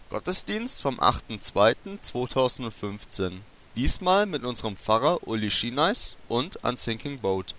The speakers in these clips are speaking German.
Gottesdienst vom 8.2.2015. Diesmal mit unserem Pfarrer Uli Schineis und Unsinking Boat.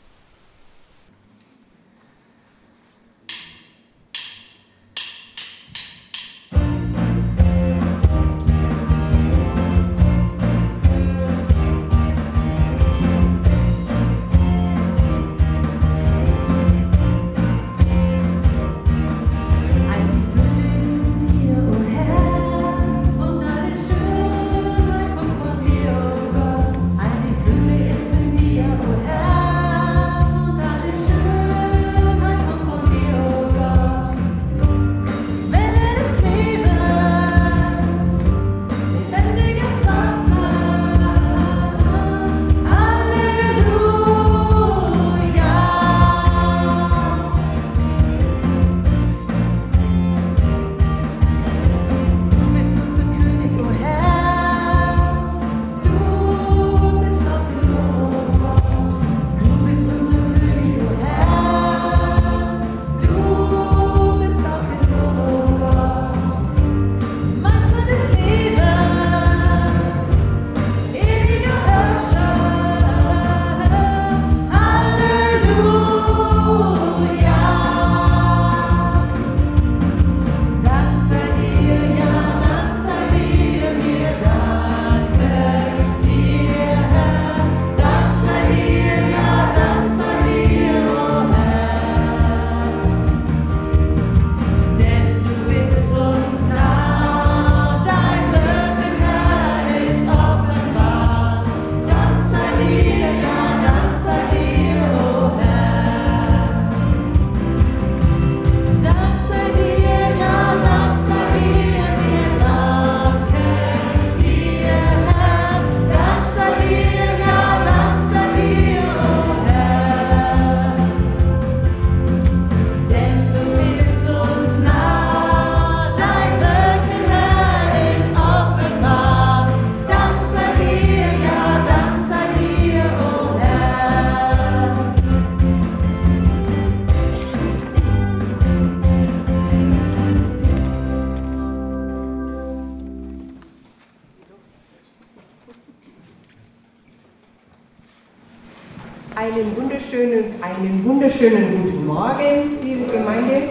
Einen wunderschönen guten Morgen, liebe Gemeinde.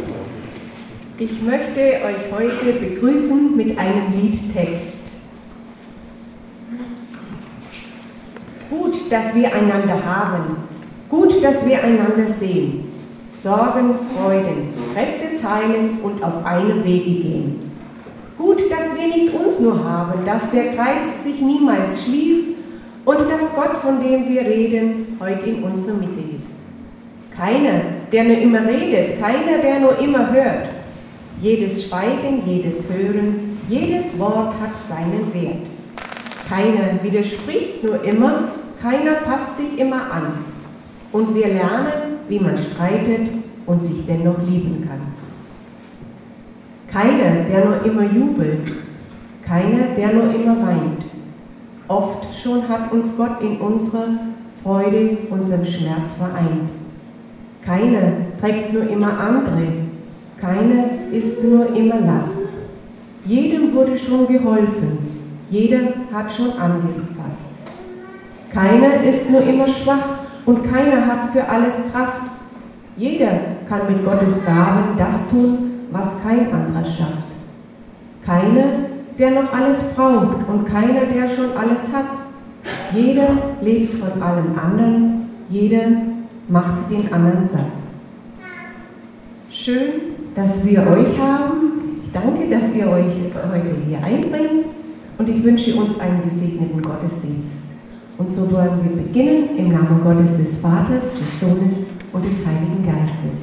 Ich möchte euch heute begrüßen mit einem Liedtext. Gut, dass wir einander haben, gut, dass wir einander sehen, Sorgen, Freuden, Kräfte teilen und auf einem Wege gehen. Gut, dass wir nicht uns nur haben, dass der Kreis sich niemals schließt und dass Gott, von dem wir reden, heute in unserer Mitte ist. Keiner, der nur immer redet, keiner, der nur immer hört. Jedes Schweigen, jedes Hören, jedes Wort hat seinen Wert. Keiner widerspricht nur immer, keiner passt sich immer an. Und wir lernen, wie man streitet und sich dennoch lieben kann. Keiner, der nur immer jubelt, keiner, der nur immer weint. Oft schon hat uns Gott in unserer Freude unseren Schmerz vereint. Keiner trägt nur immer andere, keiner ist nur immer Last. Jedem wurde schon geholfen, jeder hat schon angefasst. Keiner ist nur immer schwach und keiner hat für alles Kraft. Jeder kann mit Gottes Gaben das tun, was kein anderer schafft. Keiner, der noch alles braucht und keiner, der schon alles hat. Jeder lebt von allem anderen, jeder macht den anderen satt. Schön, dass wir euch haben. Ich danke, dass ihr euch heute hier einbringt und ich wünsche uns einen gesegneten Gottesdienst. Und so wollen wir beginnen im Namen Gottes des Vaters, des Sohnes und des Heiligen Geistes.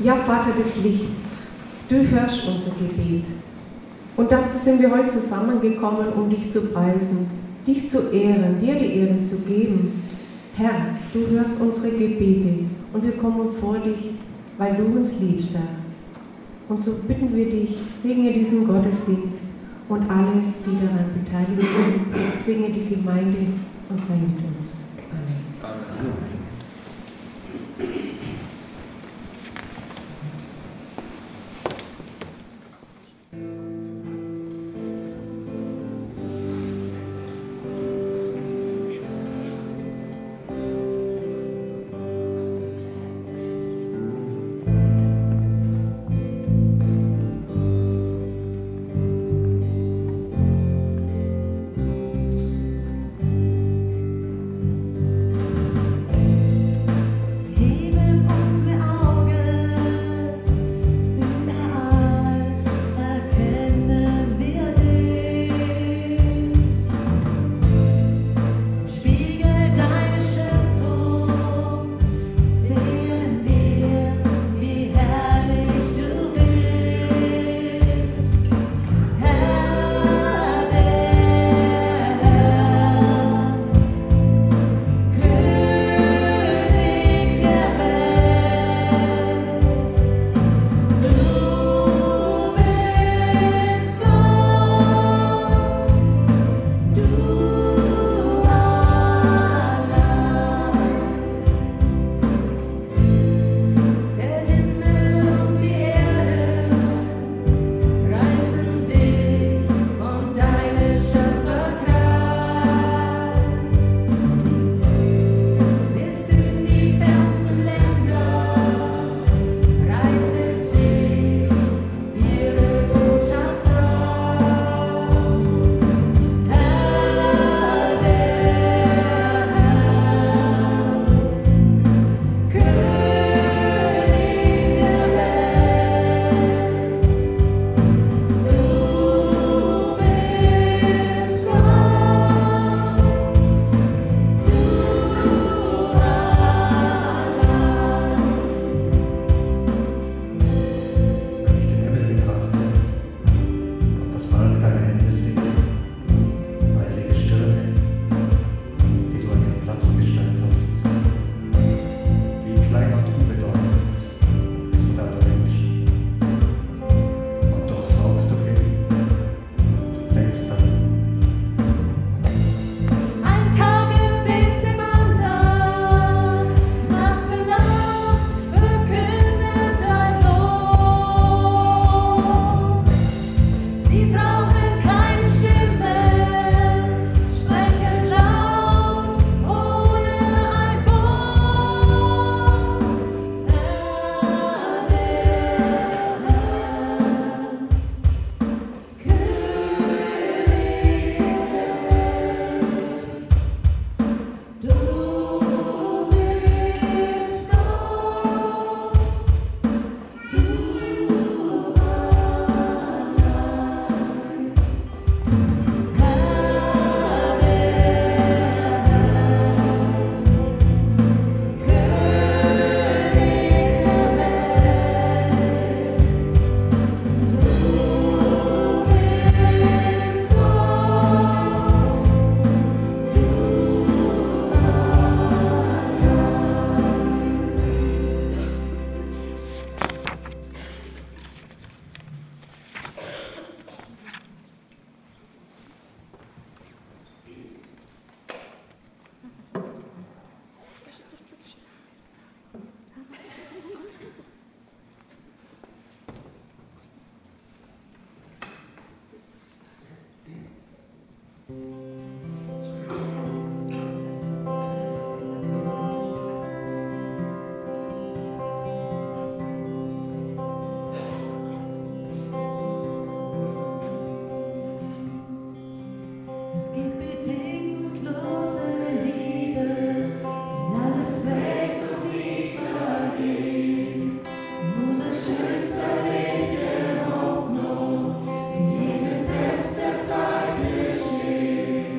Ja, Vater des Lichts, du hörst unser Gebet. Und dazu sind wir heute zusammengekommen, um dich zu preisen, dich zu ehren, dir die Ehre zu geben. Herr, du hörst unsere Gebete und wir kommen vor dich, weil du uns liebst, Herr. Und so bitten wir dich, segne diesen Gottesdienst und alle, die daran beteiligt sind, segne die Gemeinde und sei mit uns. Amen. Zeit geschehen.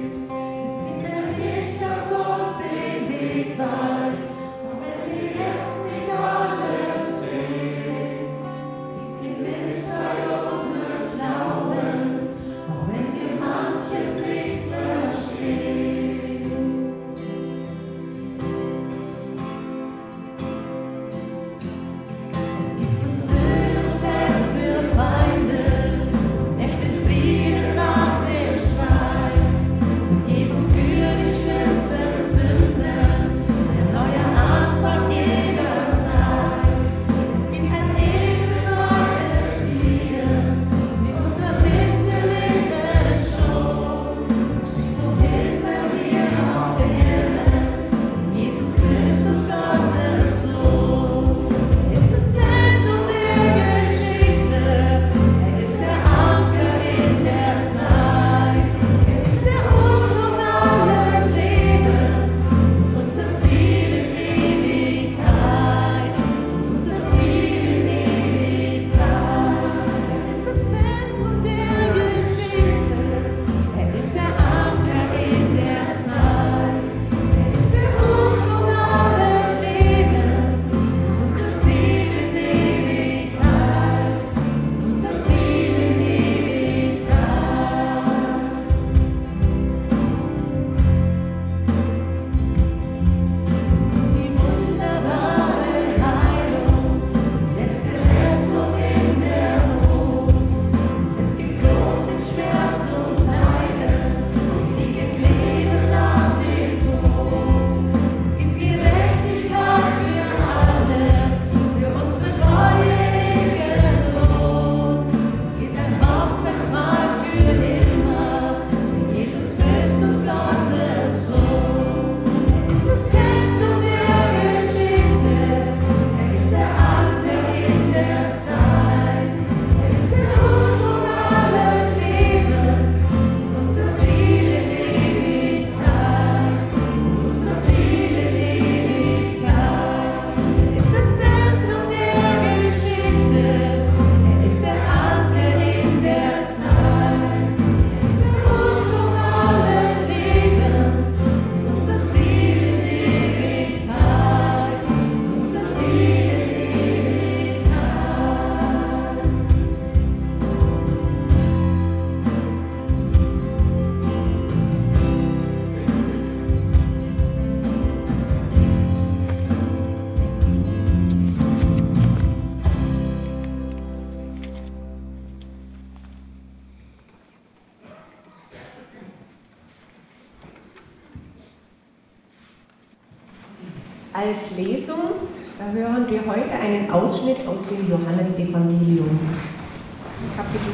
Als Lesung hören wir heute einen Ausschnitt aus dem Johannesevangelium, Kapitel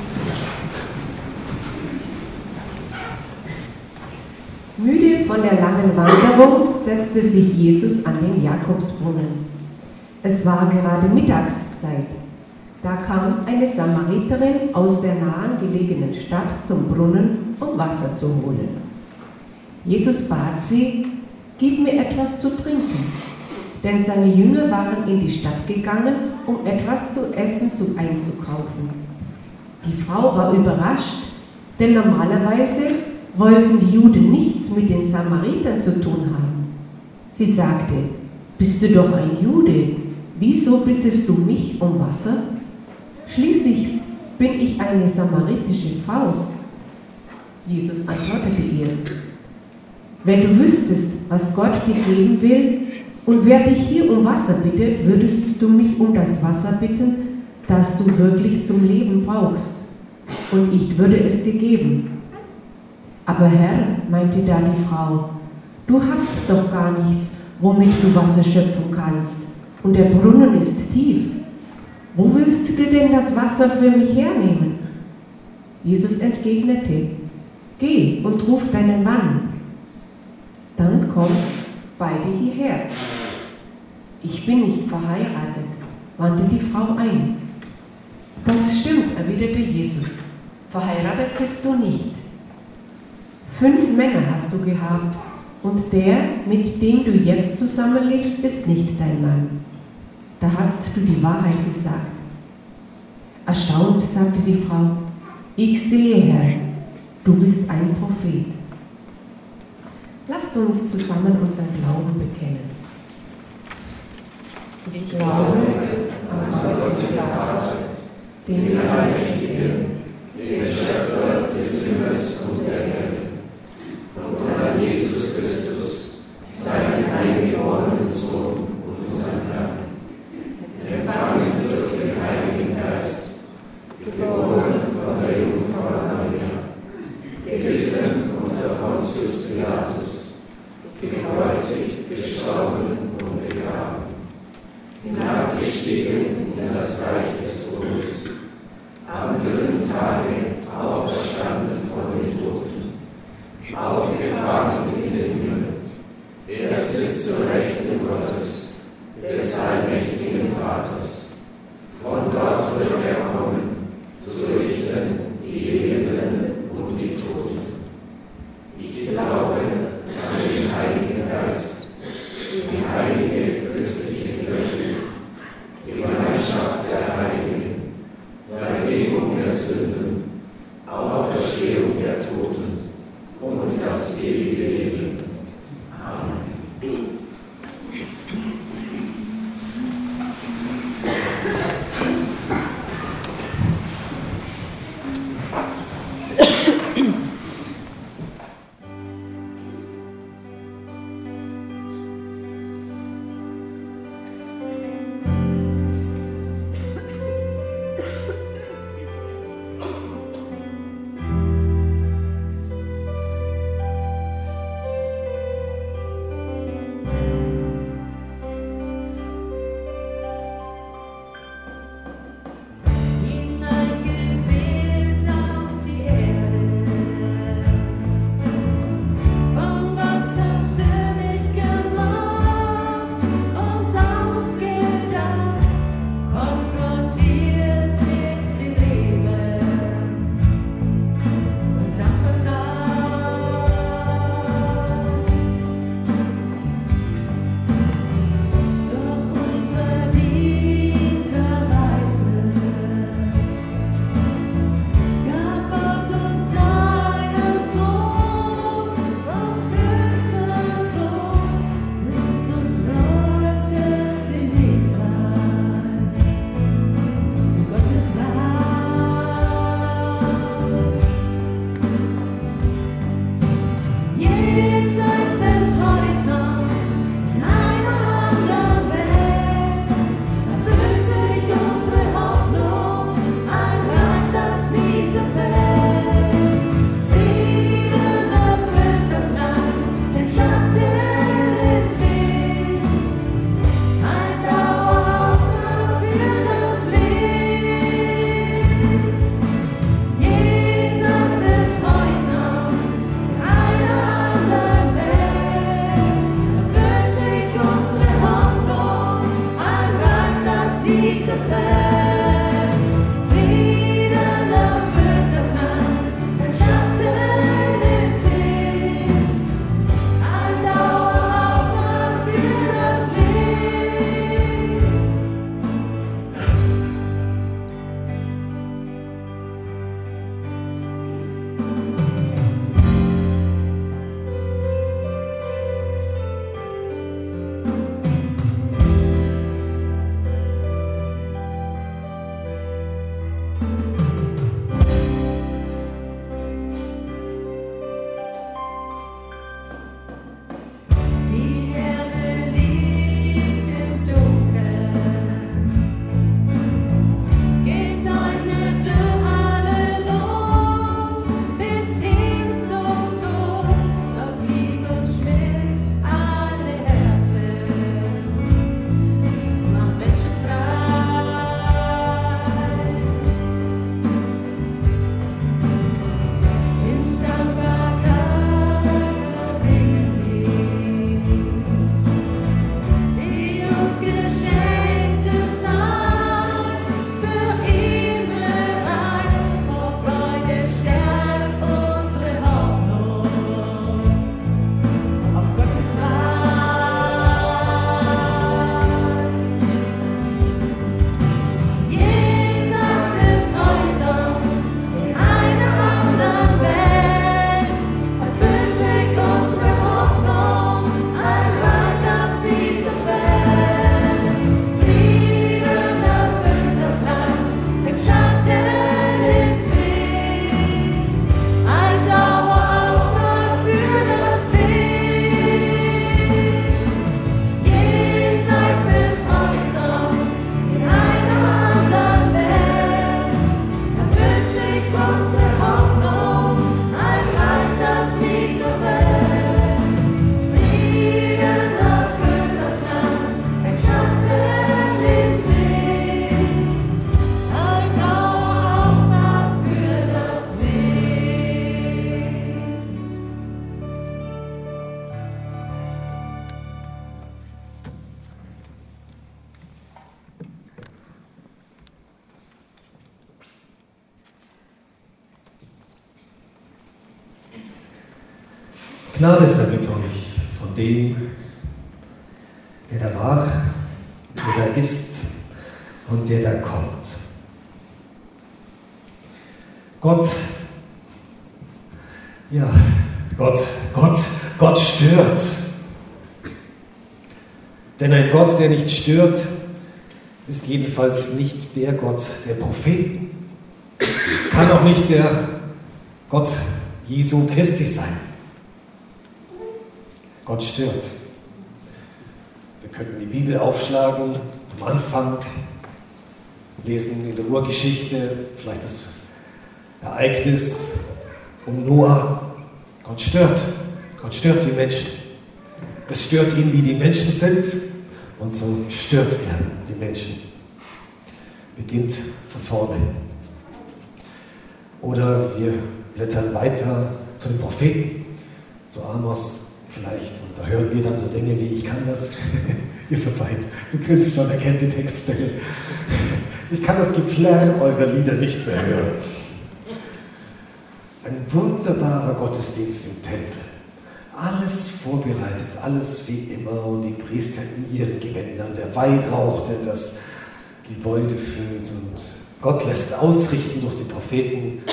4. Müde von der langen Wanderung setzte sich Jesus an den Jakobsbrunnen. Es war gerade Mittagszeit. Da kam eine Samariterin aus der nahen gelegenen Stadt zum Brunnen, um Wasser zu holen. Jesus bat sie: Gib mir etwas zu trinken. Denn seine Jünger waren in die Stadt gegangen, um etwas zu essen einzukaufen. Die Frau war überrascht, denn normalerweise wollten die Juden nichts mit den Samaritern zu tun haben. Sie sagte: Bist du doch ein Jude? Wieso bittest du mich um Wasser? Schließlich bin ich eine samaritische Frau. Jesus antwortete ihr: Wenn du wüsstest, was Gott dir geben will und wer dich hier um Wasser bittet, würdest du mich um das Wasser bitten, das du wirklich zum Leben brauchst, und ich würde es dir geben. Aber Herr, meinte da die Frau, du hast doch gar nichts, womit du Wasser schöpfen kannst, und der Brunnen ist tief. Wo willst du denn das Wasser für mich hernehmen? Jesus entgegnete: Geh und ruf deinen Mann. Dann kommt beide hierher. Ich bin nicht verheiratet, wandte die Frau ein. Das stimmt, erwiderte Jesus. Verheiratet bist du nicht. 5 Männer hast du gehabt, und der, mit dem du jetzt zusammenlebst, ist nicht dein Mann. Da hast du die Wahrheit gesagt. Erstaunt sagte die Frau: Ich sehe, Herr, du bist ein Prophet. Lasst uns zusammen unseren Glauben bekennen. Ich glaube an Gott den Vater, den Allmächtigen, den Schöpfer des Himmels und der Erde, und an Jesus Christus, seinen eingeborenen Sohn und unseren Herrn, empfangen durch den Heiligen Geist, geboren von der Jungfrau Maria, gelitten unter Pontius Pilatus, gekreuzigt, gestorben und begraben, hinabgestiegen in das Reich des Todes, am 3. Tage auferstanden von den Toten, aufgefahren in den Himmel. Er sitzt zur Rechten Gottes, des allmächtigen Vaters. Von dort wird er kommen, zu richten die Lebenden und die Toten. Ich glaube an den Heiligen Geist, die heilige christliche Kirche, die Gemeinschaft der Heiligen, Vergebung der Sünden, Auferstehung der Toten und das ewige Leben. Amen. Gnade sei mit euch von dem, der da war, der da ist und der da kommt. Gott stört. Denn ein Gott, der nicht stört, ist jedenfalls nicht der Gott der Propheten. Kann auch nicht der Gott Jesu Christi sein. Gott stört. Wir könnten die Bibel aufschlagen, am Anfang, lesen in der Urgeschichte, vielleicht das Ereignis um Noah. Gott stört. Gott stört die Menschen. Es stört ihn, wie die Menschen sind, und so stört er die Menschen. Beginnt von vorne. Oder wir blättern weiter zu den Propheten, zu Amos vielleicht, und da hören wir dann so Dinge wie: Ich kann das, ihr verzeiht, du grinst schon, erkennt die Textstelle. Ich kann das Geplärr eurer Lieder nicht mehr hören. Ein wunderbarer Gottesdienst im Tempel. Alles vorbereitet, alles wie immer, und die Priester in ihren Gewändern, der Weihrauch, der das Gebäude füllt, und Gott lässt ausrichten durch die Propheten.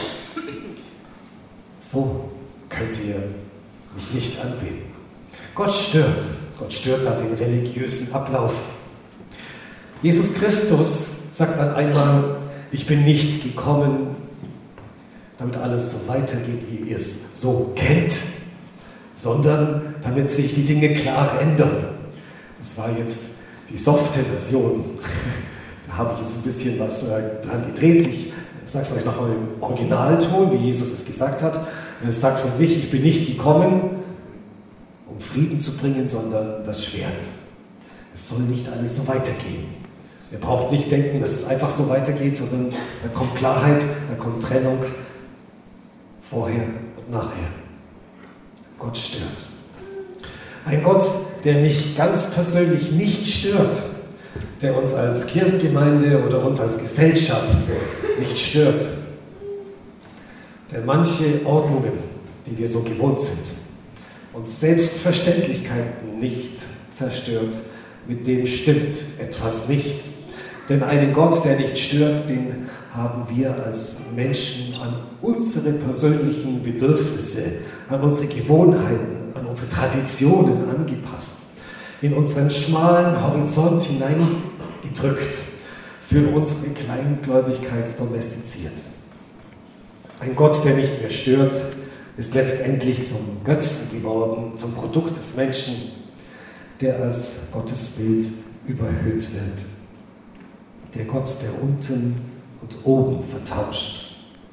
So könnt ihr mich nicht anbeten. Gott stört da den religiösen Ablauf. Jesus Christus sagt dann einmal: Ich bin nicht gekommen, damit alles so weitergeht, wie ihr es so kennt, sondern damit sich die Dinge klar ändern. Das war jetzt die softe Version. Da habe ich jetzt ein bisschen was dran gedreht. Ich sage es euch nochmal im Originalton, wie Jesus es gesagt hat. Er sagt von sich: Ich bin nicht gekommen, um Frieden zu bringen, sondern das Schwert. Es soll nicht alles so weitergehen. Ihr braucht nicht denken, dass es einfach so weitergeht, sondern da kommt Klarheit, da kommt Trennung, vorher und nachher. Gott stört. Ein Gott, der mich ganz persönlich nicht stört, der uns als Kirchengemeinde oder uns als Gesellschaft nicht stört, der manche Ordnungen, die wir so gewohnt sind, und Selbstverständlichkeiten nicht zerstört, mit dem stimmt etwas nicht. Denn einen Gott, der nicht stört, den haben wir als Menschen an unsere persönlichen Bedürfnisse, an unsere Gewohnheiten, an unsere Traditionen angepasst, in unseren schmalen Horizont hineingedrückt, für unsere Kleingläubigkeit domestiziert. Ein Gott, der nicht mehr stört, ist letztendlich zum Götzen geworden, zum Produkt des Menschen, der als Gottesbild überhöht wird. Der Gott, der unten und oben vertauscht.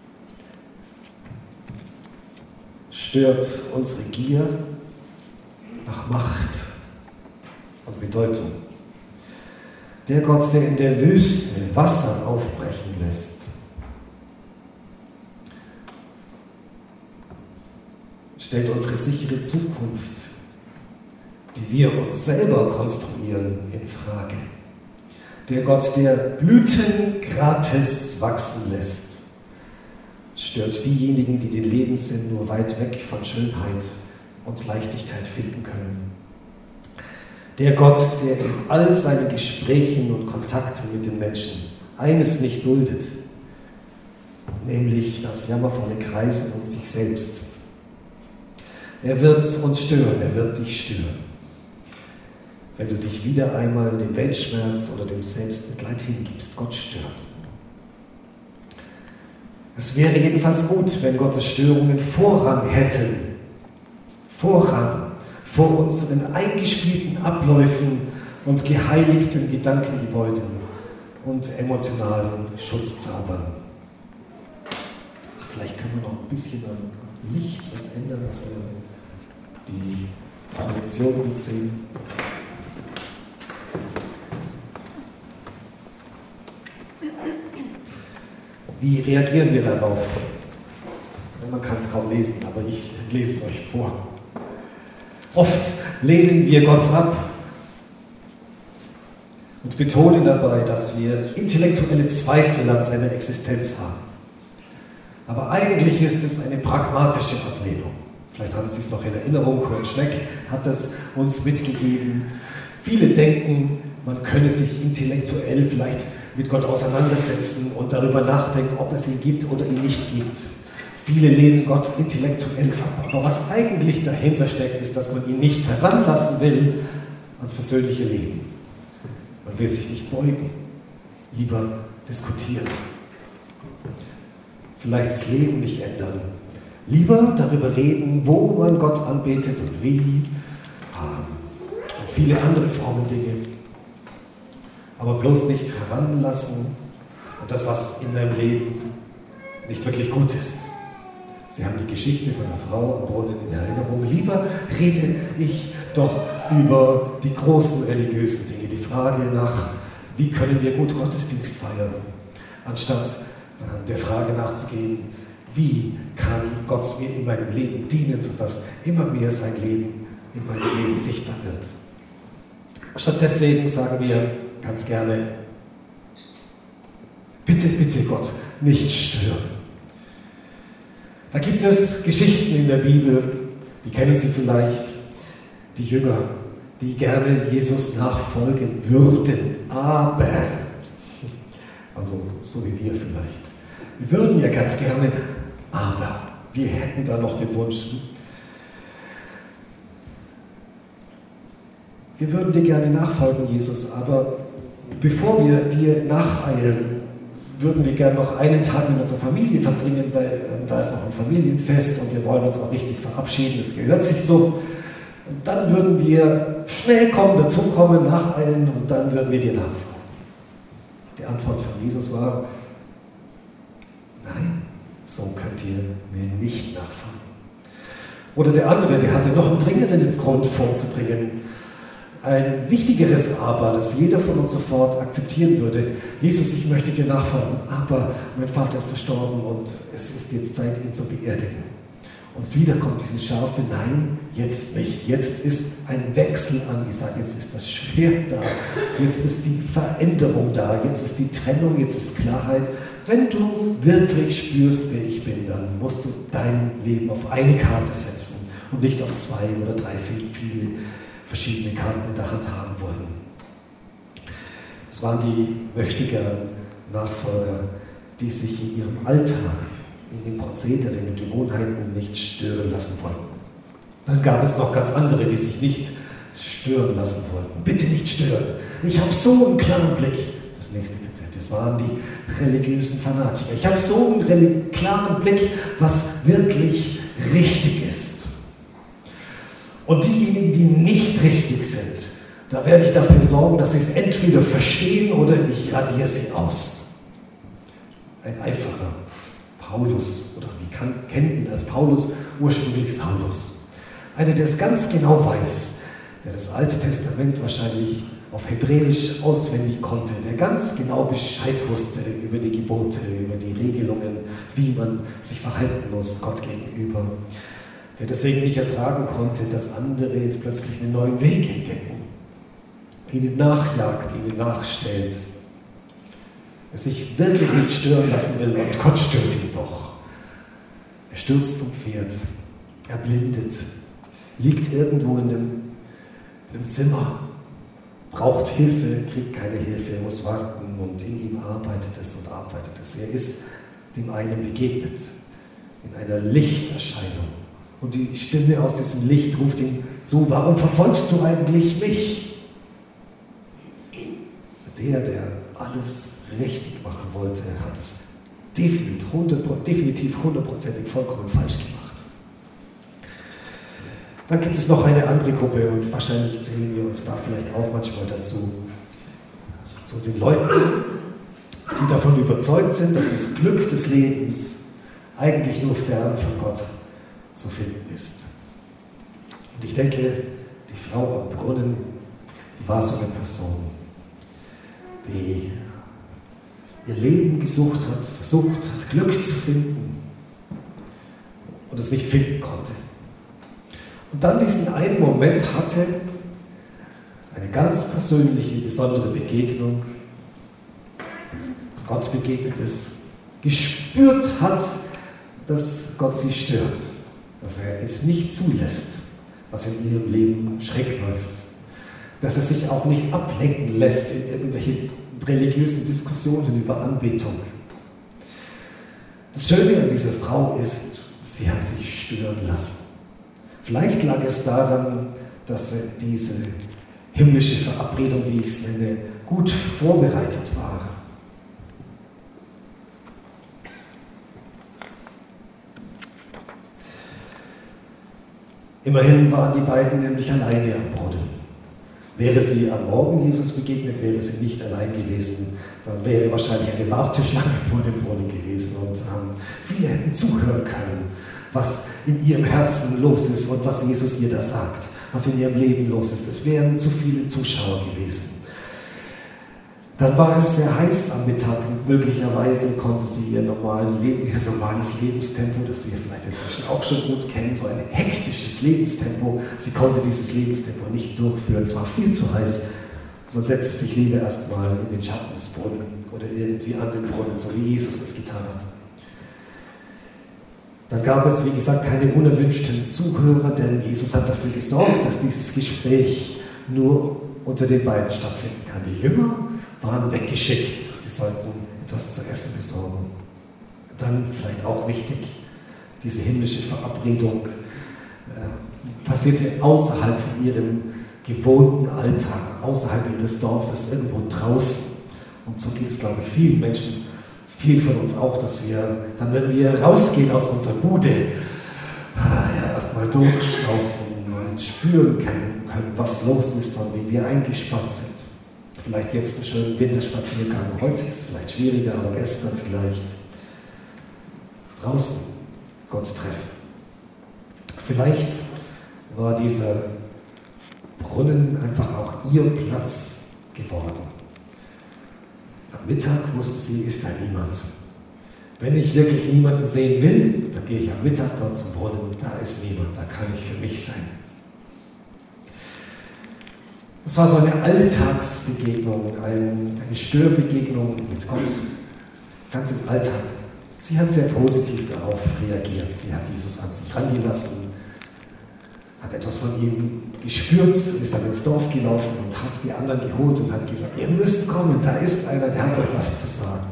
Stört unsere Gier nach Macht und Bedeutung. Der Gott, der in der Wüste Wasser aufbrechen lässt. Stellt unsere sichere Zukunft, die wir uns selber konstruieren, in Frage. Der Gott, der Blüten gratis wachsen lässt, stört diejenigen, die den Lebenssinn nur weit weg von Schönheit und Leichtigkeit finden können. Der Gott, der in all seinen Gesprächen und Kontakten mit den Menschen eines nicht duldet, nämlich das jammervolle Kreisen um sich selbst. Er wird uns stören, er wird dich stören, wenn du dich wieder einmal dem Weltschmerz oder dem Selbstmitleid hingibst. Gott stört. Es wäre jedenfalls gut, wenn Gottes Störungen Vorrang hätten. Vorrang vor unseren eingespielten Abläufen und geheiligten Gedankengebäuden und emotionalen Schutzzaubern. Vielleicht können wir noch ein bisschen am Licht was ändern, dass wir die Projektion gut sehen. Wie reagieren wir darauf? Man kann es kaum lesen, aber ich lese es euch vor. Oft lehnen wir Gott ab und betonen dabei, dass wir intellektuelle Zweifel an seiner Existenz haben. Aber eigentlich ist es eine pragmatische Ablehnung. Vielleicht haben Sie es noch in Erinnerung, Kurt Schneck hat das uns mitgegeben. Viele denken, man könne sich intellektuell vielleicht mit Gott auseinandersetzen und darüber nachdenken, ob es ihn gibt oder ihn nicht gibt. Viele lehnen Gott intellektuell ab. Aber was eigentlich dahinter steckt, ist, dass man ihn nicht heranlassen will ans persönliche Leben. Man will sich nicht beugen, lieber diskutieren. Vielleicht das Leben nicht ändern. Lieber darüber reden, wo man Gott anbetet und wie. Und viele andere Formen Dinge. Aber bloß nicht heranlassen und das, was in deinem Leben nicht wirklich gut ist. Sie haben die Geschichte von der Frau am Brunnen in Erinnerung. Lieber rede ich doch über die großen religiösen Dinge, die Frage nach, wie können wir gut Gottesdienst feiern, anstatt der Frage nachzugehen, wie kann Gott mir in meinem Leben dienen, sodass immer mehr sein Leben in meinem Leben sichtbar wird. Statt deswegen sagen wir ganz gerne, bitte, bitte Gott, nicht stören. Da gibt es Geschichten in der Bibel, die kennen Sie vielleicht, die Jünger, die gerne Jesus nachfolgen würden, aber, also so wie wir vielleicht, wir würden ja ganz gerne, aber wir hätten da noch den Wunsch, wir würden dir gerne nachfolgen, Jesus, aber bevor wir dir nacheilen, würden wir gerne noch einen Tag mit unserer Familie verbringen, weil da ist noch ein Familienfest und wir wollen uns auch richtig verabschieden, das gehört sich so. Und dann würden wir schnell kommen, dazukommen, nacheilen und dann würden wir dir nachfolgen. Die Antwort von Jesus war, nein, so könnt ihr mir nicht nachfolgen. Oder der andere, der hatte noch einen dringenden Grund vorzubringen, ein wichtigeres Aber, das jeder von uns sofort akzeptieren würde. Jesus, ich möchte dir nachfolgen, aber mein Vater ist verstorben und es ist jetzt Zeit, ihn zu beerdigen. Und wieder kommt dieses scharfe Nein, jetzt nicht. Jetzt ist ein Wechsel angesagt, jetzt ist das Schwert da, jetzt ist die Veränderung da, jetzt ist die Trennung, jetzt ist Klarheit. Wenn du wirklich spürst, wer ich bin, dann musst du dein Leben auf eine Karte setzen und nicht auf 2 oder 3, viele verschiedene Karten in der Hand haben wollen. Es waren die möchtegern Nachfolger, die sich in ihrem Alltag, in den Prozedere, in den Gewohnheiten nicht stören lassen wollten. Dann gab es noch ganz andere, die sich nicht stören lassen wollten. Bitte nicht stören. Ich habe so einen klaren Blick. Das nächste bitte. Das waren die religiösen Fanatiker. Ich habe so einen klaren Blick, was wirklich richtig ist. Und diejenigen, die nicht richtig sind, da werde ich dafür sorgen, dass sie es entweder verstehen oder ich radiere sie aus. Ein Eiferer, Paulus, oder wir kennen ihn als Paulus, ursprünglich Saulus. Einer, der es ganz genau weiß, der das Alte Testament wahrscheinlich auf Hebräisch auswendig konnte, der ganz genau Bescheid wusste über die Gebote, über die Regelungen, wie man sich verhalten muss Gott gegenüber. Der deswegen nicht ertragen konnte, dass andere jetzt plötzlich einen neuen Weg entdecken, ihnen nachjagt, ihnen nachstellt, er sich wirklich nicht stören lassen will und Gott stört ihn doch. Er stürzt vom Pferd, er blindet, liegt irgendwo in einem Zimmer, braucht Hilfe, kriegt keine Hilfe, er muss warten und in ihm arbeitet es und arbeitet es. Er ist dem einen begegnet, in einer Lichterscheinung. Und die Stimme aus diesem Licht ruft ihm zu, warum verfolgst du eigentlich mich? Der alles richtig machen wollte, hat es definitiv hundertprozentig vollkommen falsch gemacht. Dann gibt es noch eine andere Gruppe und wahrscheinlich zählen wir uns da vielleicht auch manchmal dazu. Zu den Leuten, die davon überzeugt sind, dass das Glück des Lebens eigentlich nur fern von Gott zu finden ist. Und ich denke, die Frau am Brunnen war so eine Person, die ihr Leben gesucht hat, versucht hat, Glück zu finden und es nicht finden konnte. Und dann diesen einen Moment hatte, eine ganz persönliche, besondere Begegnung, Gott begegnet ist, gespürt hat, dass Gott sie stört, dass er es nicht zulässt, was in ihrem Leben schräg läuft, dass er sich auch nicht ablenken lässt in irgendwelche religiösen Diskussionen über Anbetung. Das Schöne an dieser Frau ist, sie hat sich stören lassen. Vielleicht lag es daran, dass diese himmlische Verabredung, wie ich es nenne, gut vorbereitet war. Immerhin waren die beiden nämlich alleine am Brunnen. Wäre sie am Morgen Jesus begegnet, wäre sie nicht allein gewesen. Dann wäre wahrscheinlich eine Warteschlange vor dem Brunnen gewesen und viele hätten zuhören können, was in ihrem Herzen los ist und was Jesus ihr da sagt, was in ihrem Leben los ist. Es wären zu viele Zuschauer gewesen. Dann war es sehr heiß am Mittag und möglicherweise konnte sie ihr normales Lebenstempo, das wir vielleicht inzwischen auch schon gut kennen, so ein hektisches Lebenstempo, sie konnte dieses Lebenstempo nicht durchführen. Es war viel zu heiß. Man setzte sich lieber erstmal in den Schatten des Brunnen oder irgendwie an den Brunnen, so wie Jesus es getan hat. Dann gab es, wie gesagt, keine unerwünschten Zuhörer, denn Jesus hat dafür gesorgt, dass dieses Gespräch nur unter den beiden stattfinden kann. Die Jünger waren weggeschickt, sie sollten etwas zu essen besorgen. Dann vielleicht auch wichtig, diese himmlische Verabredung passierte außerhalb von ihrem gewohnten Alltag, außerhalb ihres Dorfes, irgendwo draußen. Und so geht es, glaube ich, vielen Menschen, viel von uns auch, dass wir dann, wenn wir rausgehen aus unserer Bude, erstmal durchschnaufen und spüren können, was los ist und wie wir eingespannt sind. Vielleicht jetzt einen schönen Winterspaziergang. Heute ist es vielleicht schwieriger, aber gestern vielleicht draußen Gott treffen. Vielleicht war dieser Brunnen einfach auch ihr Platz geworden. Am Mittag wusste sie, ist da niemand. Wenn ich wirklich niemanden sehen will, dann gehe ich am Mittag dort zum Brunnen, da ist niemand, da kann ich für mich sein. Es war so eine Alltagsbegegnung, eine Störbegegnung mit Gott, ganz im Alltag. Sie hat sehr positiv darauf reagiert. Sie hat Jesus an sich rangelassen, hat etwas von ihm gespürt, ist dann ins Dorf gelaufen und hat die anderen geholt und hat gesagt, ihr müsst kommen, da ist einer, der hat euch was zu sagen.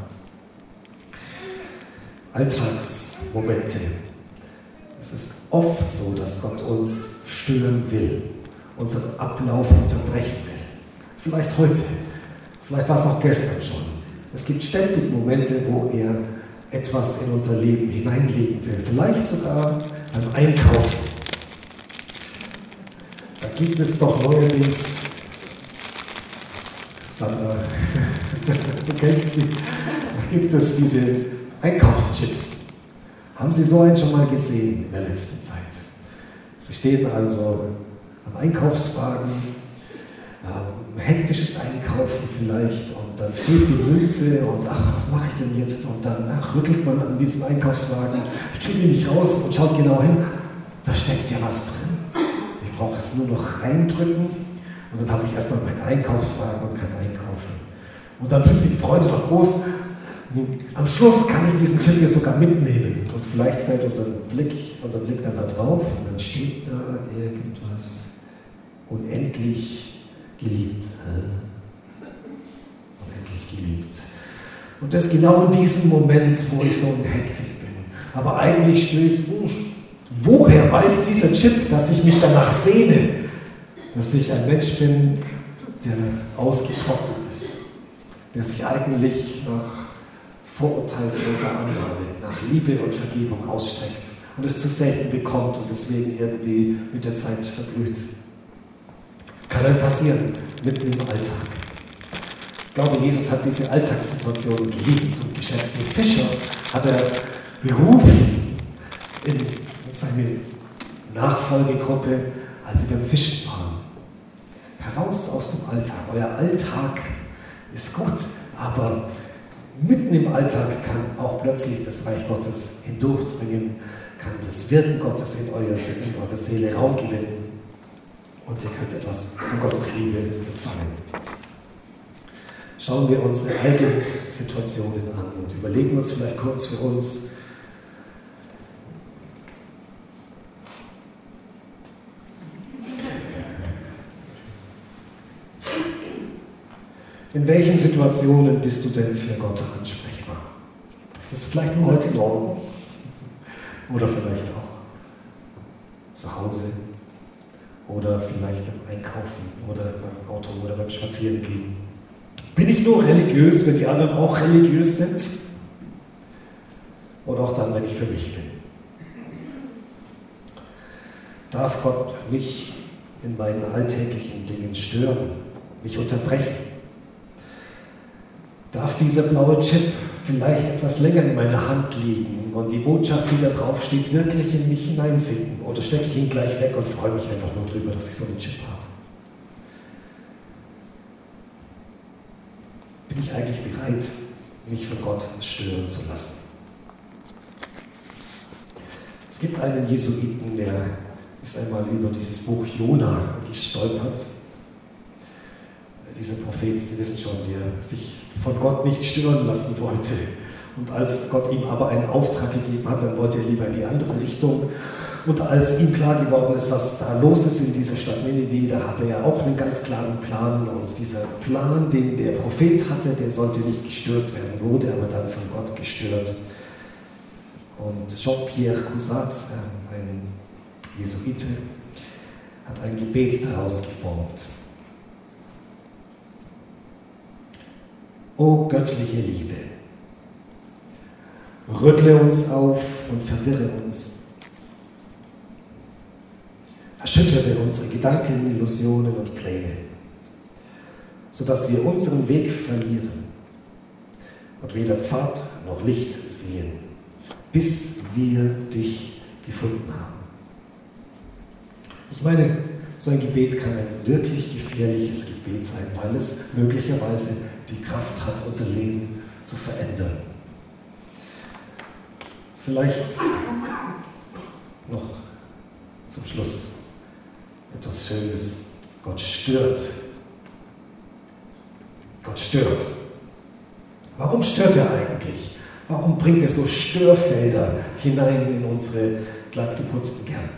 Alltagsmomente. Es ist oft so, dass Gott uns stören will, unseren Ablauf unterbrechen will. Vielleicht heute, vielleicht war es auch gestern schon. Es gibt ständig Momente, wo er etwas in unser Leben hineinlegen will. Vielleicht sogar beim Einkaufen. Da gibt es doch neuerdings, Sandra, du kennst sie, da gibt es diese Einkaufschips. Haben Sie so einen schon mal gesehen in der letzten Zeit? Sie stehen also am Einkaufswagen, hektisches Einkaufen vielleicht und dann fehlt die Münze und was mache ich denn jetzt? Und dann rüttelt man an diesem Einkaufswagen, ich kriege ihn nicht raus und schaut genau hin, da steckt ja was drin. Ich brauche es nur noch reindrücken und dann habe ich erstmal meinen Einkaufswagen und kann einkaufen. Und dann ist die Freude doch groß. Am Schluss kann ich diesen Chip jetzt sogar mitnehmen und vielleicht fällt unser Blick dann da drauf und dann steht da irgendwas unendlich geliebt. Unendlich geliebt. Und das genau in diesem Moment, wo ich so in Hektik bin. Aber eigentlich spüre ich, woher weiß dieser Chip, dass ich mich danach sehne, dass ich ein Mensch bin, der ausgetrocknet ist, der sich eigentlich nach vorurteilsloser Annahme, nach Liebe und Vergebung ausstreckt und es zu selten bekommt und deswegen irgendwie mit der Zeit verblüht. Kann einem passieren, mitten im Alltag. Ich glaube, Jesus hat diese Alltagssituation geliebt und geschätzt. Den Fischer hat er berufen in seine Nachfolgegruppe, als sie beim Fischen waren. Heraus aus dem Alltag. Euer Alltag ist gut, aber mitten im Alltag kann auch plötzlich das Reich Gottes hindurchdringen, kann das Wirken Gottes in eure Seele Raum gewinnen und ihr könnt etwas von Gottes Liebe empfangen. Schauen wir unsere eigenen Situationen an und überlegen uns vielleicht kurz für uns, In welchen Situationen bist du denn für Gott ansprechbar? Ist es vielleicht nur heute Morgen? Oder vielleicht auch zu Hause? Oder vielleicht beim Einkaufen oder beim Auto oder beim Spazierengehen? Bin ich nur religiös, wenn die anderen auch religiös sind? Oder auch dann, wenn ich für mich bin? Darf Gott mich in meinen alltäglichen Dingen stören, mich unterbrechen? Darf dieser blaue Chip vielleicht etwas länger in meiner Hand liegen und die Botschaft, die da drauf steht, wirklich in mich hineinsinken? Oder stecke ich ihn gleich weg und freue mich einfach nur drüber, dass ich so einen Chip habe? Bin ich eigentlich bereit, mich von Gott stören zu lassen? Es gibt einen Jesuiten, der ist einmal über dieses Buch Jona gestolpert. Dieser Prophet, Sie wissen schon, der sich von Gott nicht stören lassen wollte. Und als Gott ihm aber einen Auftrag gegeben hat, dann wollte er lieber in die andere Richtung. Und als ihm klar geworden ist, was da los ist in dieser Stadt Nineveh, da hatte er auch einen ganz klaren Plan. Und dieser Plan, den der Prophet hatte, der sollte nicht gestört werden, wurde aber dann von Gott gestört. Und Jean-Pierre Coussat, ein Jesuite, hat ein Gebet daraus geformt. O göttliche Liebe, rüttle uns auf und verwirre uns. Erschüttere unsere Gedanken, Illusionen und Pläne, sodass wir unseren Weg verlieren und weder Pfad noch Licht sehen, bis wir dich gefunden haben. Ich meine, so ein Gebet kann ein wirklich gefährliches Gebet sein, weil es möglicherweise die Kraft hat, unser Leben zu verändern. Vielleicht noch zum Schluss etwas Schönes. Gott stört. Gott stört. Warum stört er eigentlich? Warum bringt er so Störfelder hinein in unsere glatt geputzten Gärten?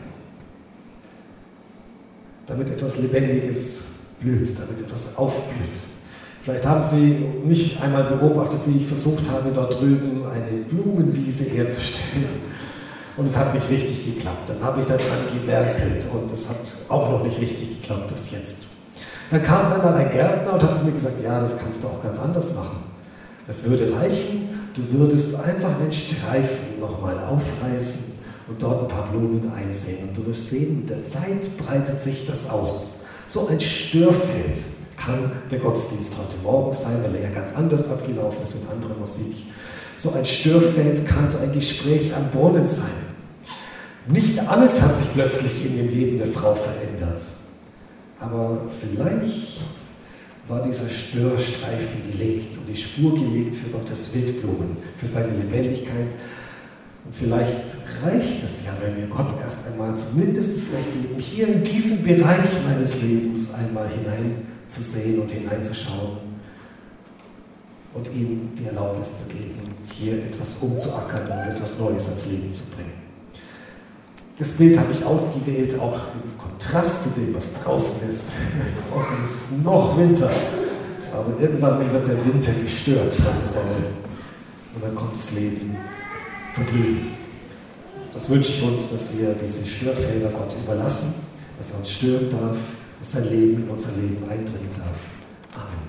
Damit etwas Lebendiges blüht, damit etwas aufblüht. Vielleicht haben Sie mich einmal beobachtet, wie ich versucht habe, dort drüben eine Blumenwiese herzustellen. Und es hat nicht richtig geklappt. Dann habe ich daran gewerkelt und es hat auch noch nicht richtig geklappt bis jetzt. Dann kam einmal ein Gärtner und hat zu mir gesagt, ja, das kannst du auch ganz anders machen. Es würde reichen, du würdest einfach einen Streifen nochmal aufreißen und dort ein paar Blumen einsehen. Und du wirst sehen, mit der Zeit breitet sich das aus. So ein Störfeld kann der Gottesdienst heute Morgen sein, weil er ja ganz anders abgelaufen ist mit anderer Musik. So ein Störfeld kann so ein Gespräch am Brunnen sein. Nicht alles hat sich plötzlich in dem Leben der Frau verändert. Aber vielleicht war dieser Störstreifen gelegt und die Spur gelegt für Gottes Wildblumen, für seine Lebendigkeit. Und vielleicht reicht es ja, wenn wir Gott erst einmal zumindest das Recht geben, hier in diesen Bereich meines Lebens einmal hineinzusehen und hineinzuschauen und ihm die Erlaubnis zu geben, hier etwas umzuackern und etwas Neues ans Leben zu bringen. Das Bild habe ich ausgewählt, auch im Kontrast zu dem, was draußen ist. Draußen ist es noch Winter, aber irgendwann wird der Winter gestört von der Sonne und dann kommt das Leben zum Blühen. Das wünsche ich uns, dass wir diese Störfelder Gott überlassen, dass er uns stören darf, dass sein Leben in unser Leben eindringen darf. Amen.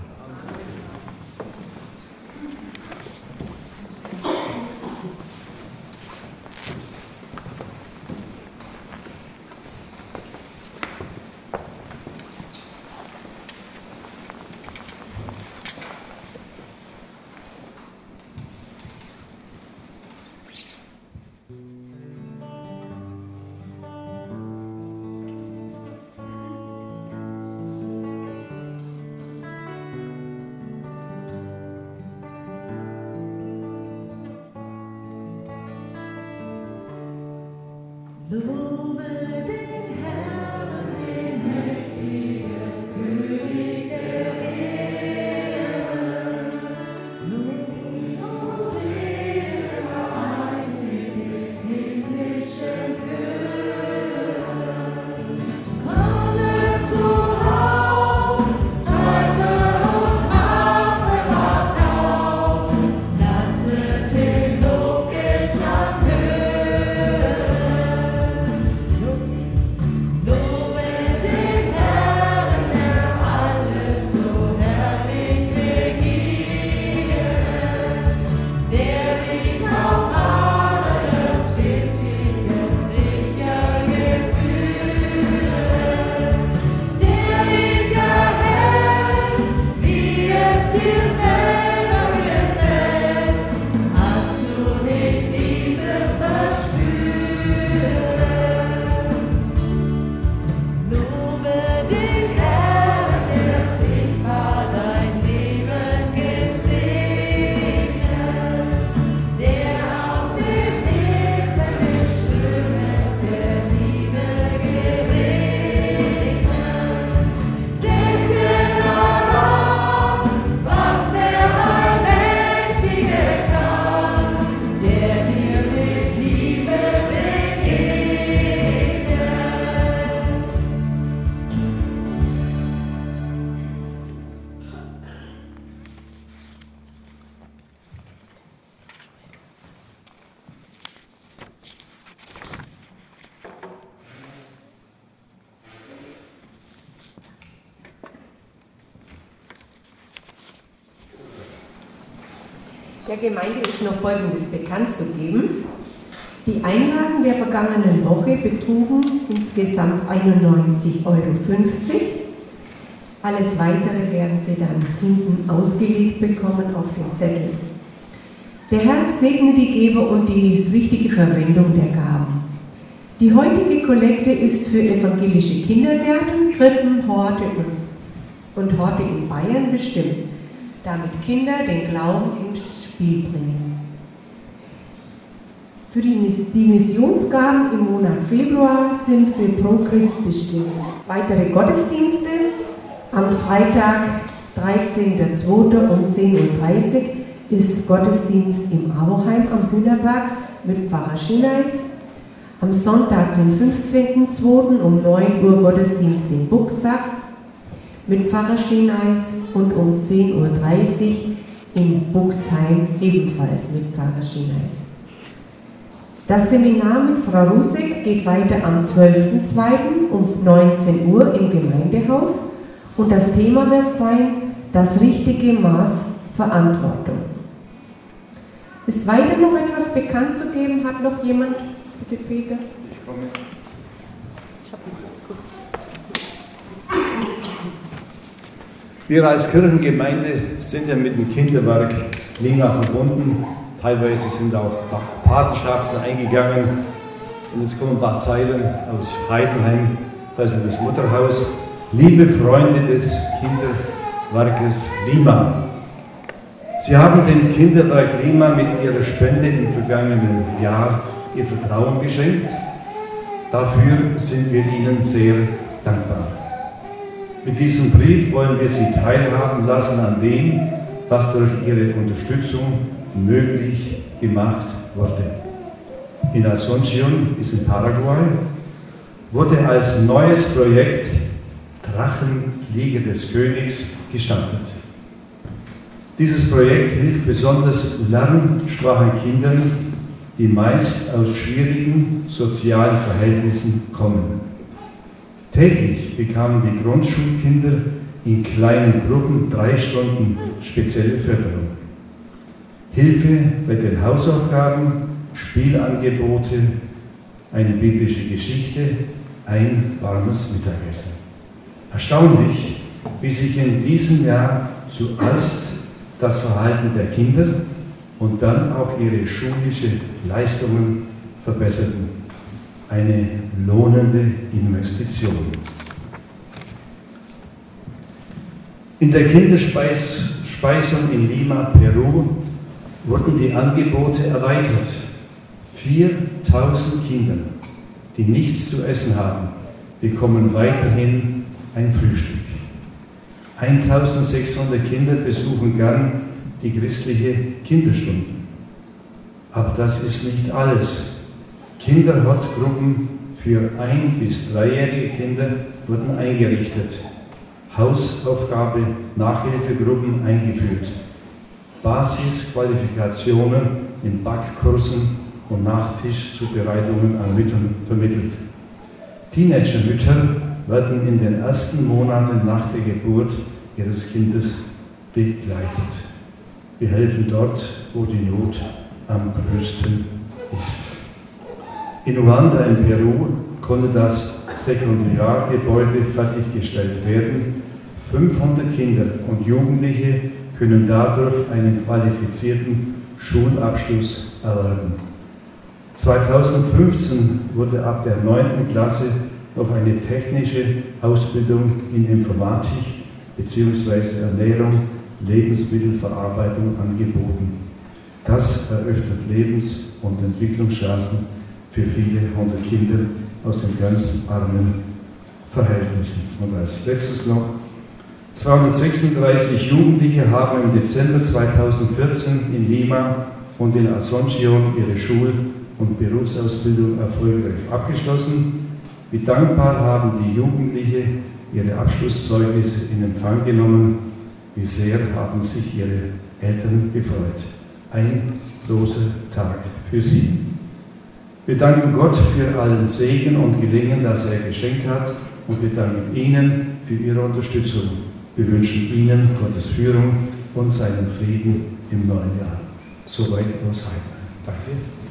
Der Gemeinde ist noch Folgendes bekannt zu geben. Die Einlagen der vergangenen Woche betrugen insgesamt 91,50 €. Alles Weitere werden Sie dann hinten ausgelegt bekommen auf den Zettel. Der Herr segne die Geber und die richtige Verwendung der Gaben. Die heutige Kollekte ist für evangelische Kindergärten, Krippen, Horte und Horte in Bayern bestimmt, damit Kinder den Glauben ins Spiel bringen. Für die Missionsgaben im Monat Februar sind für ProChrist bestimmt. Weitere Gottesdienste am Freitag, 13.02. um 10:30 Uhr ist Gottesdienst im Auerheim am Bühnerberg mit Pfarrer Schineis. Am Sonntag, den 15.02. um 9 Uhr Gottesdienst in Buxach mit Pfarrer Schineis und um 10:30 Uhr in Buxheim ebenfalls mit Pfarrer Schineis. Das Seminar mit Frau Rusek geht weiter am 12.02. um 19 Uhr im Gemeindehaus und das Thema wird sein, das richtige Maß Verantwortung. Ist weiter noch etwas bekannt zu geben? Hat noch jemand? Bitte, Peter. Ich komme. Wir als Kirchengemeinde sind ja mit dem Kinderwerk Lima verbunden. Teilweise sind auch Patenschaften eingegangen. Und es kommen ein paar Zeilen aus Heidenheim, das ist das Mutterhaus. Liebe Freunde des Kinderwerkes Lima. Sie haben dem Kinderwerk Lima mit ihrer Spende im vergangenen Jahr ihr Vertrauen geschenkt. Dafür sind wir Ihnen sehr dankbar. Mit diesem Brief wollen wir Sie teilhaben lassen an dem, was durch Ihre Unterstützung möglich gemacht wurde. In Asunción, ist in Paraguay, wurde als neues Projekt Drachenflieger des Königs gestartet. Dieses Projekt hilft besonders lernschwachen Kindern, die meist aus schwierigen sozialen Verhältnissen kommen. Täglich bekamen die Grundschulkinder in kleinen Gruppen 3 Stunden spezielle Förderung. Hilfe bei den Hausaufgaben, Spielangebote, eine biblische Geschichte, ein warmes Mittagessen. Erstaunlich, wie sich in diesem Jahr zuerst das Verhalten der Kinder und dann auch ihre schulischen Leistungen verbesserten. Eine lohnende Investition. In der Kinderspeisung in Lima, Peru, wurden die Angebote erweitert. 4.000 Kinder, die nichts zu essen haben, bekommen weiterhin ein Frühstück. 1.600 Kinder besuchen gern die christliche Kinderstunden. Aber das ist nicht alles. Kinderhotgruppen für 1- bis 3-jährige Kinder wurden eingerichtet. Hausaufgabe, Nachhilfegruppen eingeführt. Basisqualifikationen in Backkursen und Nachtischzubereitungen an Müttern vermittelt. Teenagermütter werden in den ersten Monaten nach der Geburt ihres Kindes begleitet. Wir helfen dort, wo die Not am größten ist. In Ruanda in Peru konnte das Sekundärgebäude fertiggestellt werden. 500 Kinder und Jugendliche können dadurch einen qualifizierten Schulabschluss erwerben. 2015 wurde ab der 9. Klasse noch eine technische Ausbildung in Informatik bzw. Ernährung, Lebensmittelverarbeitung angeboten. Das eröffnet Lebens- und Entwicklungschancen für viele hundert Kinder aus den ganz armen Verhältnissen. Und als letztes noch, 236 Jugendliche haben im Dezember 2014 in Lima und in Asunción ihre Schul- und Berufsausbildung erfolgreich abgeschlossen. Wie dankbar haben die Jugendlichen ihre Abschlusszeugnisse in Empfang genommen. Wie sehr haben sich ihre Eltern gefreut. Ein großer Tag für sie. Wir danken Gott für allen Segen und Gelingen, das er geschenkt hat, und wir danken Ihnen für Ihre Unterstützung. Wir wünschen Ihnen Gottes Führung und seinen Frieden im neuen Jahr. soweit nur sein. Danke.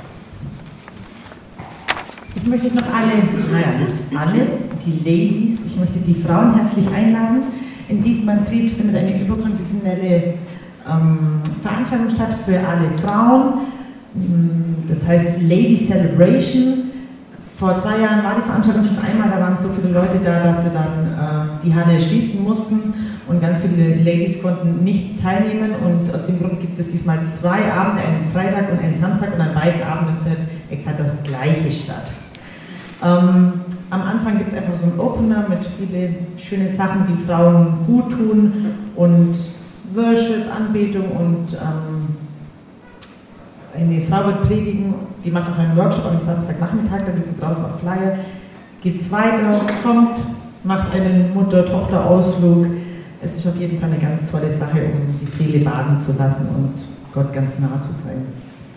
Ich möchte noch alle, die Ladies, ich möchte die Frauen herzlich einladen. In Dietmannsried findet eine überkonfessionelle Veranstaltung statt für alle Frauen. Das heißt Lady Celebration. Vor 2 Jahren war die Veranstaltung schon einmal, da waren so viele Leute da, dass sie dann die Halle schließen mussten und ganz viele Ladies konnten nicht teilnehmen und aus dem Grund gibt es diesmal 2 Abende, einen Freitag und einen Samstag und an beiden Abenden findet exakt das Gleiche statt. Am Anfang gibt es einfach so einen Opener mit vielen schönen Sachen, die Frauen gut tun und Worship, Anbetung und eine Frau wird predigen, die macht auch einen Workshop am Samstagnachmittag, da gibt es draußen auch Flyer, geht es weiter, kommt, macht einen Mutter-Tochter-Ausflug. Es ist auf jeden Fall eine ganz tolle Sache, um die Seele baden zu lassen und Gott ganz nah zu sein.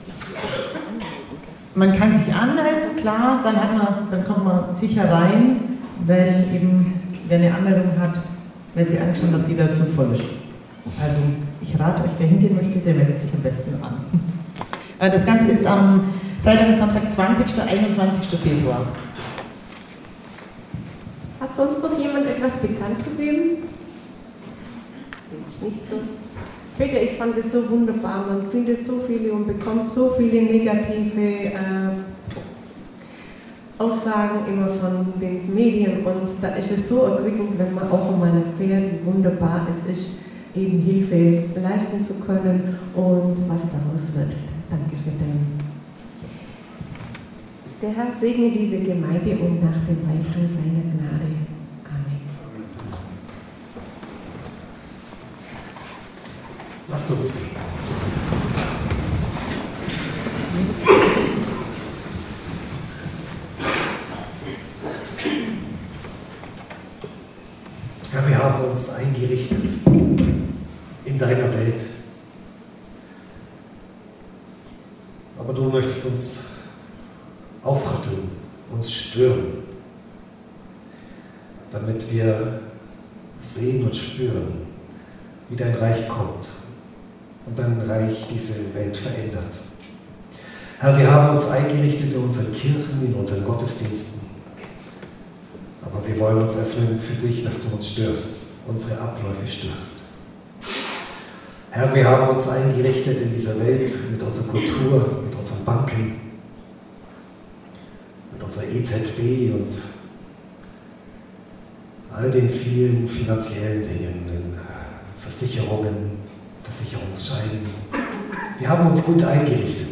Man kann sich anmelden, klar, dann kommt man sicher rein, weil eben, wer eine Anmeldung hat, weil sie Angst haben, dass wieder zu voll ist. Also ich rate euch, wer hingehen möchte, der meldet sich am besten an. Das Ganze ist am Freitag und Samstag, 20. und 21. Februar. Hat sonst noch jemand etwas bekannt zu geben? Nicht so. Peter, ich fand es so wunderbar. Man findet so viele und bekommt so viele negative Aussagen immer von den Medien. Und da ist es so erquickend, wenn man auch mal erfährt, wie wunderbar es ist, eben Hilfe leisten zu können und was daraus wird. Danke für dein. Der Herr segne diese Gemeinde und nach dem Reichtum seiner Gnade. Amen. Lasst uns beten. Herr, wir haben uns eingerichtet in deiner Welt. Aber du möchtest uns aufrütteln, uns stören, damit wir sehen und spüren, wie dein Reich kommt und dein Reich diese Welt verändert. Herr, wir haben uns eingerichtet in unseren Kirchen, in unseren Gottesdiensten, aber wir wollen uns öffnen für dich, dass du uns störst, unsere Abläufe störst. Herr, wir haben uns eingerichtet in dieser Welt mit unserer Kultur, mit unseren Banken, mit unserer EZB und all den vielen finanziellen Dingen, den Versicherungen, Versicherungsscheinen. Wir haben uns gut eingerichtet.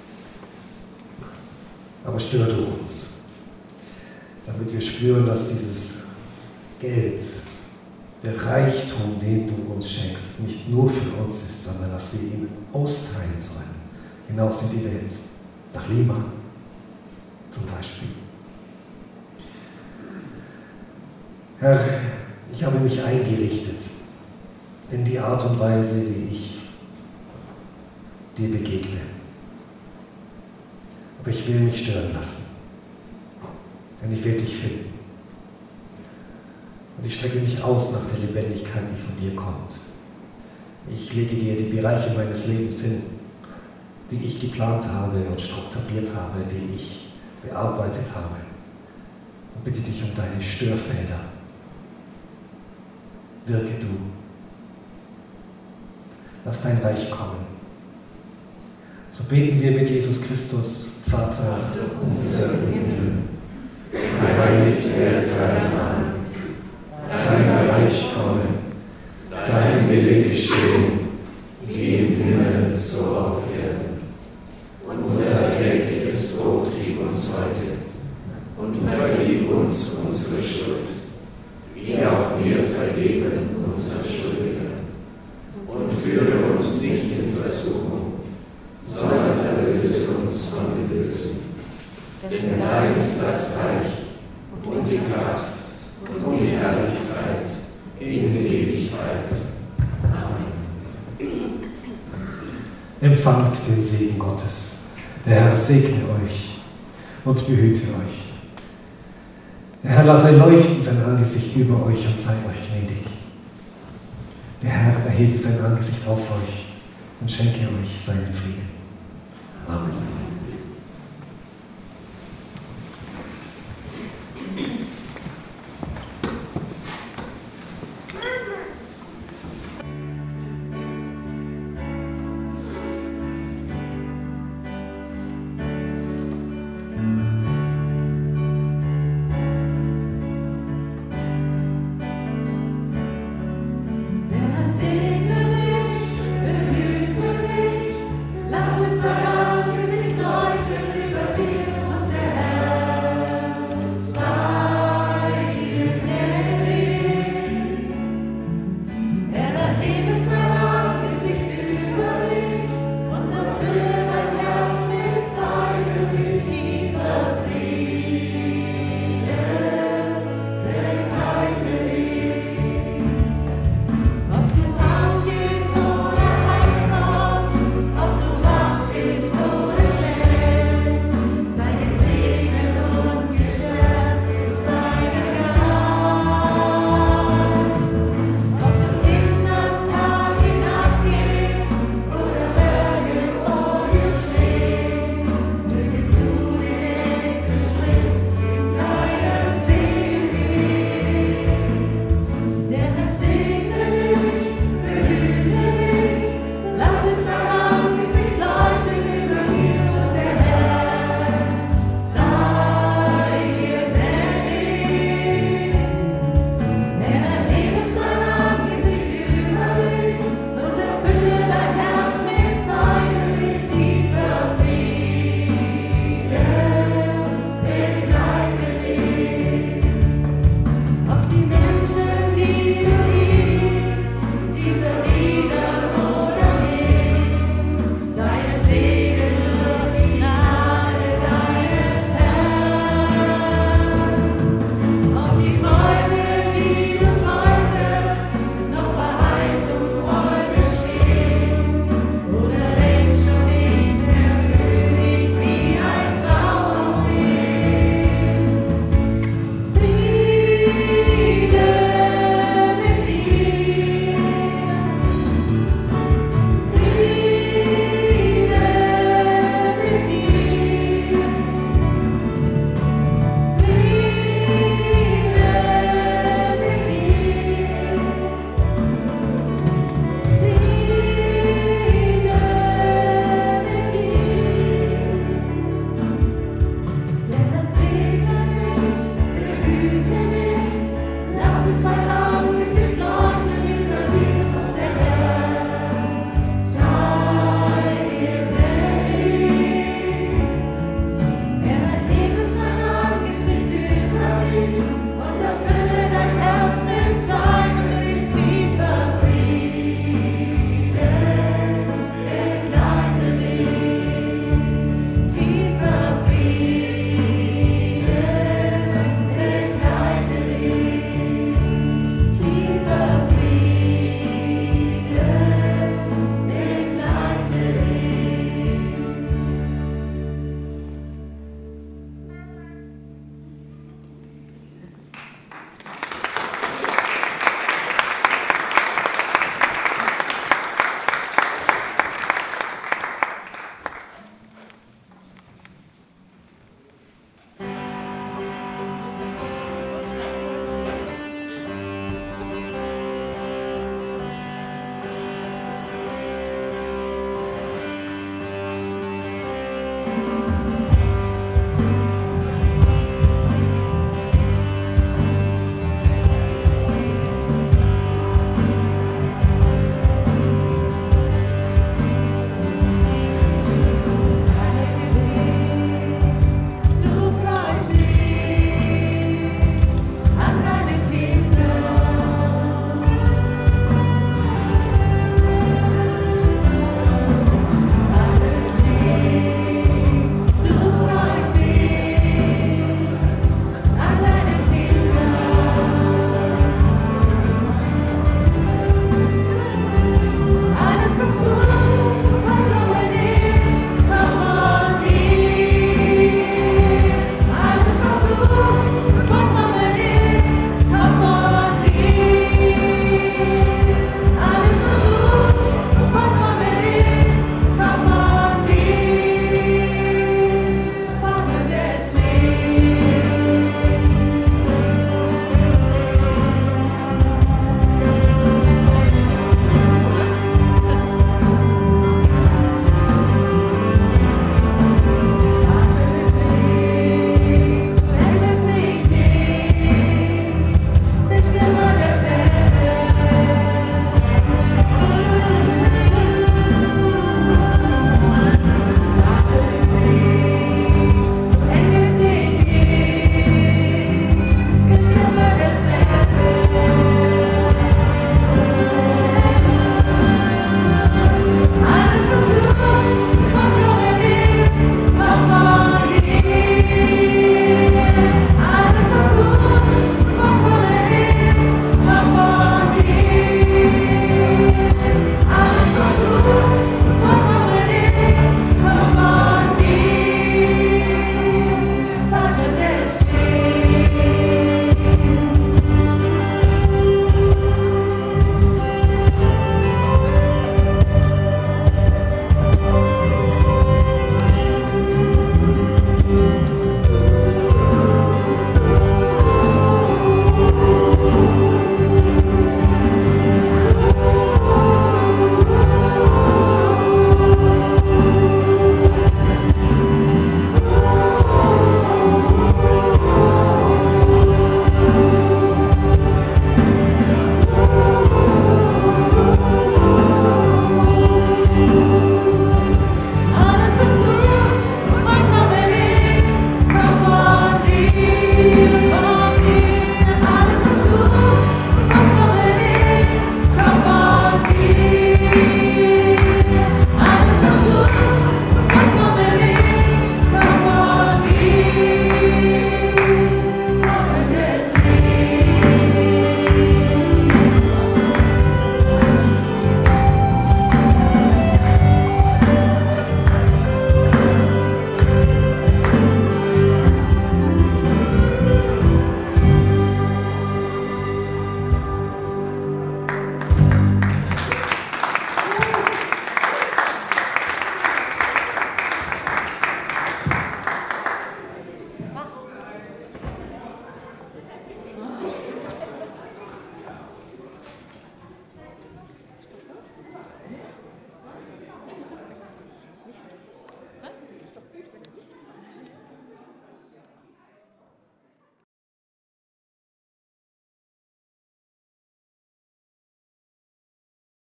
Aber stör du uns, damit wir spüren, dass dieses Geld, der Reichtum, den du uns schenkst, nicht nur für uns ist, sondern dass wir ihn austeilen sollen, hinaus in die Welt, nach Lima zum Beispiel. Herr, ich habe mich eingerichtet in die Art und Weise, wie ich dir begegne. Aber ich will mich stören lassen, denn ich will dich finden. Und ich strecke mich aus nach der Lebendigkeit, die von dir kommt. Ich lege dir die Bereiche meines Lebens hin, die ich geplant habe und strukturiert habe, die ich bearbeitet habe. Und bitte dich um deine Störfelder. Wirke du. Lass dein Reich kommen. So beten wir mit Jesus Christus, Vater unser im Himmel. Geheiligt werde dein Name. Dein Reich komme, dein Wille geschehe, wie im Himmel, so auf Erden. Unser tägliches Brot gib uns heute und vergib uns unsere Schuld, wie auch wir vergeben unseren Schuldigern. Und führe uns nicht in Versuchung, sondern erlöse uns von dem Bösen. Denn dein ist das Reich und die Kraft und die Herrlichkeit in Ewigkeit. Amen. Empfangt den Segen Gottes. Der Herr segne euch und behüte euch. Der Herr lasse leuchten sein Angesicht über euch und sei euch gnädig. Der Herr erhebe sein Angesicht auf euch und schenke euch seinen Frieden. Amen. Behüte mich.